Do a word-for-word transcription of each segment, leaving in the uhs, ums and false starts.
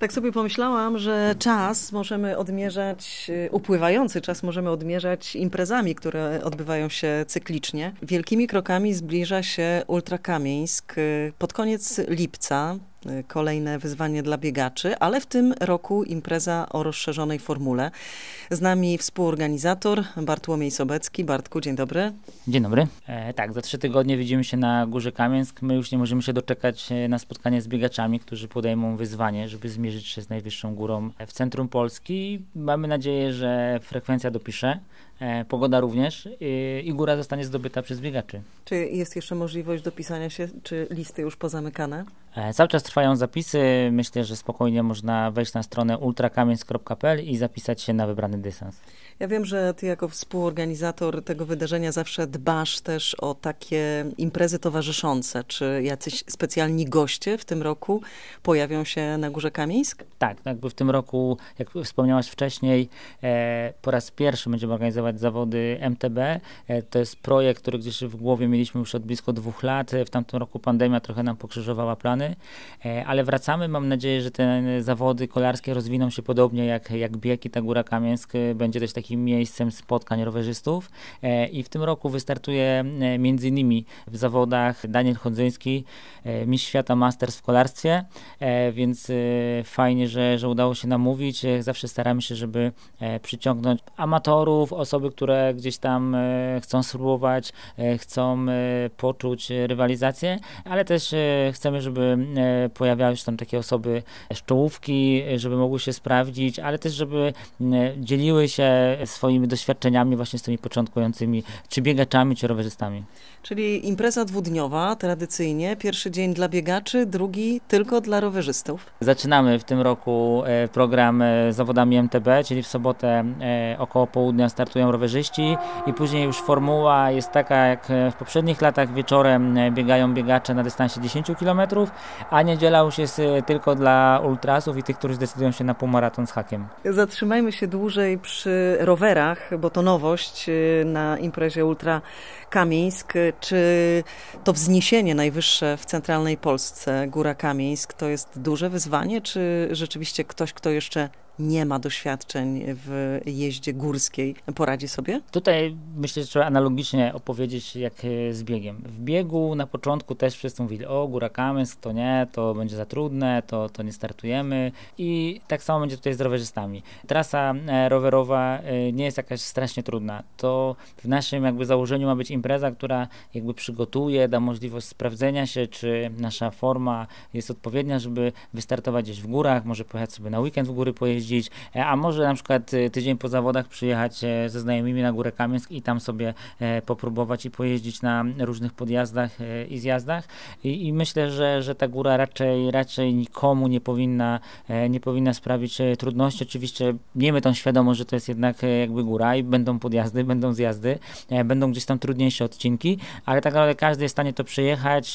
Tak sobie pomyślałam, że czas możemy odmierzać, upływający czas możemy odmierzać imprezami, które odbywają się cyklicznie. Wielkimi krokami zbliża się Ultra Kamieńsk. Pod koniec lipca kolejne wyzwanie dla biegaczy, ale w tym roku impreza o rozszerzonej formule. Z nami współorganizator Bartłomiej Sobecki. Bartku, dzień dobry. Dzień dobry. E, tak, za trzy tygodnie widzimy się na Górze Kamieńsk. My już nie możemy się doczekać na spotkanie z biegaczami, którzy podejmą wyzwanie, żeby zmierzyć się z najwyższą górą w centrum Polski. Mamy nadzieję, że frekwencja dopisze, e, pogoda również i, i góra zostanie zdobyta przez biegaczy. Czy jest jeszcze możliwość dopisania się, czy listy już pozamykane? E, cały czas trwają zapisy. Myślę, że spokojnie można wejść na stronę ultra kamieńsk kropka p l i zapisać się na wybrany dystans. Ja wiem, że ty jako współorganizator tego wydarzenia zawsze dbasz też o takie imprezy towarzyszące. Czy jacyś specjalni goście w tym roku pojawią się na Górze Kamieńsk? Tak, jakby w tym roku, jak wspomniałaś wcześniej, e, po raz pierwszy będziemy organizować zawody M T B. E, to jest projekt, który gdzieś w głowie mieliśmy już od blisko dwóch lat. W tamtym roku pandemia trochę nam pokrzyżowała plany, e, ale wracamy. Mam nadzieję, że te zawody kolarskie rozwiną się podobnie jak, jak bieg i ta Góra Kamieńsk będzie też takim miejscem spotkań rowerzystów. E, I w tym roku wystartuje e, między innymi w zawodach Daniel Chodzyński, e, mistrz świata Masters w kolarstwie, e, więc e, fajnie, że, że udało się namówić. E, zawsze staramy się, żeby e, przyciągnąć amatorów, osoby, które gdzieś tam e, chcą spróbować, e, chcą e, poczuć rywalizację, ale też e, chcemy, żeby e, pojawiały się tam takie osoby z czołówki, e, żeby mogły się sprawdzić, ale też, żeby e, dzieliły się swoimi doświadczeniami właśnie z tymi początkującymi, czy biegaczami, czy rowerzystami. Czyli impreza dwudniowa, tradycyjnie. Pierwszy dzień dla biegaczy, drugi tylko dla rowerzystów. Zaczynamy w tym roku program z zawodami M T B, czyli w sobotę około południa startują rowerzyści i później już formuła jest taka jak w poprzednich latach. Wieczorem biegają biegacze na dystansie dziesięć kilometrów, a niedziela już jest tylko dla ultrasów i tych, którzy zdecydują się na półmaraton z hakiem. Zatrzymajmy się dłużej przy rowerach, bo to nowość na imprezie Ultra Kamieńsk. Czy to wzniesienie najwyższe w centralnej Polsce, Góra Kamieńsk, to jest duże wyzwanie, czy rzeczywiście ktoś, kto jeszcze nie ma doświadczeń w jeździe górskiej, poradzi sobie? Tutaj myślę, że trzeba analogicznie opowiedzieć jak z biegiem. W biegu na początku też wszyscy mówili, o Góra Kamieńsk, to nie, to będzie za trudne, to, to nie startujemy i tak samo będzie tutaj z rowerzystami. Trasa rowerowa nie jest jakaś strasznie trudna. To w naszym jakby założeniu ma być impreza, która jakby przygotuje, da możliwość sprawdzenia się, czy nasza forma jest odpowiednia, żeby wystartować gdzieś w górach, może pojechać sobie na weekend w góry pojeździć, a może na przykład tydzień po zawodach przyjechać ze znajomymi na Górę Kamieńsk i tam sobie popróbować i pojeździć na różnych podjazdach i zjazdach. I, i myślę, że, że ta góra raczej, raczej nikomu nie powinna, nie powinna sprawić trudności. Oczywiście miejmy tą świadomość, że to jest jednak jakby góra i będą podjazdy, będą zjazdy, będą gdzieś tam trudniejsze odcinki, ale tak naprawdę każdy jest w stanie to przejechać.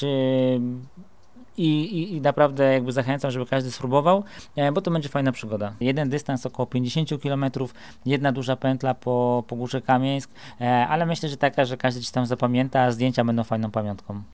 I, i, I naprawdę jakby zachęcam, żeby każdy spróbował, bo to będzie fajna przygoda. Jeden dystans około pięćdziesiąt kilometrów, jedna duża pętla po, po Górze Kamieńsk, ale myślę, że taka, że każdy ci tam zapamięta, a zdjęcia będą fajną pamiątką.